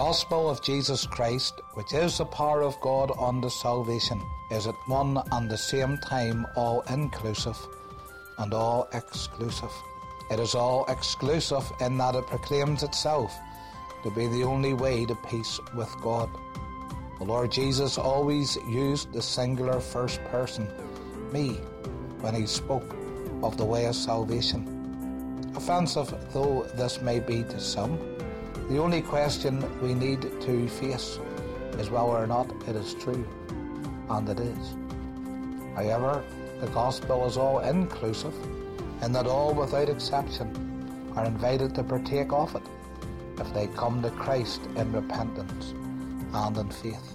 gospel of Jesus Christ, which is the power of God unto salvation, is at one and the same time all inclusive and all exclusive. It is all exclusive in that it proclaims itself to be the only way to peace with God. The Lord Jesus always used the singular first person, me, when he spoke of the way of salvation. Offensive though this may be to some, the only question we need to face is whether or not it is true, and it is. However, the gospel is all inclusive, in that all without exception are invited to partake of it if they come to Christ in repentance and in faith.